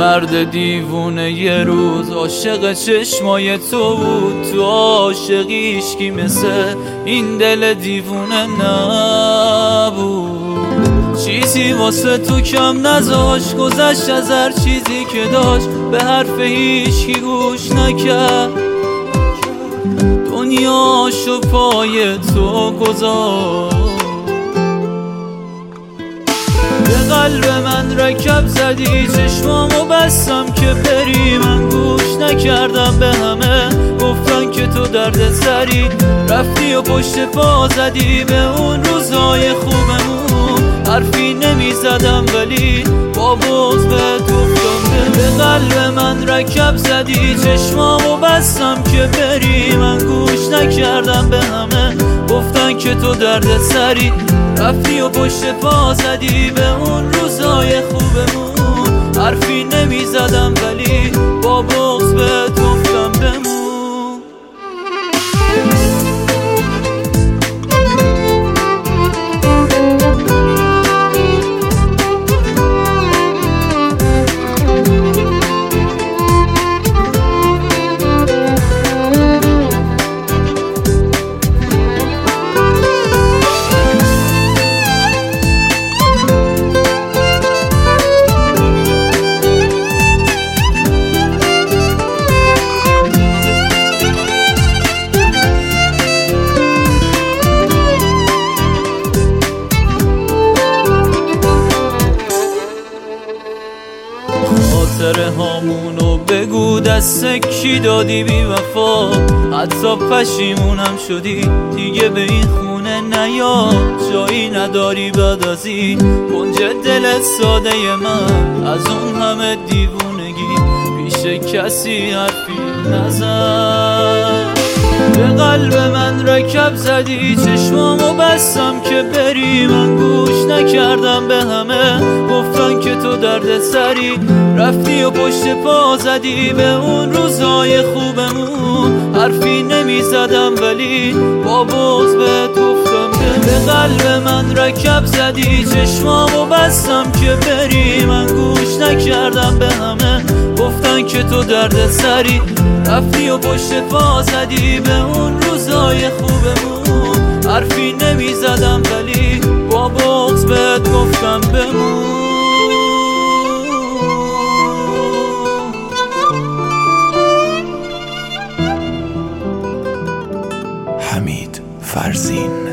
مرد دیوونه یه روز عاشق چشمای تو بود، تو عاشقیش کی مثل این دل دیوونه نبود. چیزی واسه تو کم نذاشت، گذشت از هر چیزی که داشت، به حرف هیچکی گوش نکرد، دنیاشو پای تو گذاشت. به قلب من رکب زدی، چشمامو بستم که بری، من گوش نکردم به همه، گفتن که تو درد سری، رفتی و پشت پا زدی به اون روزای خوبمون، حرفی نمی زدم ولی با بغض بهت گفتم. به قلب من رکب زدی، چشمامو بستم که بری، من گوش نکردم به همه، گفتن که تو درد سری، رفتی و پشت پا زدی به اون روزای خوبمون، حرفی نمی زدم ولی با بغض بهت گفتم بمون. خاطره هامونو بگو دست کی دادی بی وفا، حتی پشیمونم شدی دیگه به این خونه نیا، جایی نداری بعد از این کنج دلت ساده من، از اون همه دیوونگی پیش کسی حرفی نزن. به قلب من رکب زدی، چشمامو بستم که بری، من گوش نکردم به همه، گفتن که تو درد سری، رفتی و پشت پا زدی به اون روزای خوبمون، حرفی نمی زدم ولی با بغض بهت گفتم. به قلب من رکب زدی، چشمامو بستم که بری، من گوش نکردم به همه، گفتن که تو درد سری، رفتی و پشت پا زدی به اون روزای خوبمون، حرفی نمی زدم ولی با بغض بهت گفتم بمون. حمید فرزین.